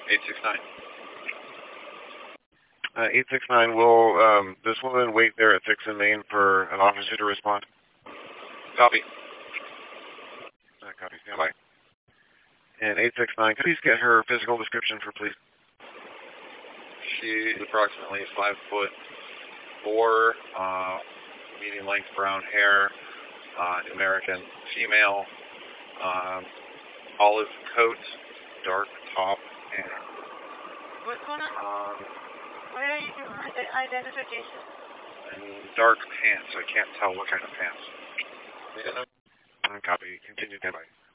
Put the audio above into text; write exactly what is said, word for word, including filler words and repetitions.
eight six nine. Uh, eight six nine, will um, this woman wait there at sixth and Main for an officer to respond? Copy. Uh, copy, stand by. And eight six nine, could you please get her physical description for police? She's approximately five foot four, uh, medium length brown hair, uh, American female, um, olive coat, dark top, and What's going on? um, Where are you doing the identification? and dark pants. I can't tell what kind of pants. Uh, copy, continue, stand by.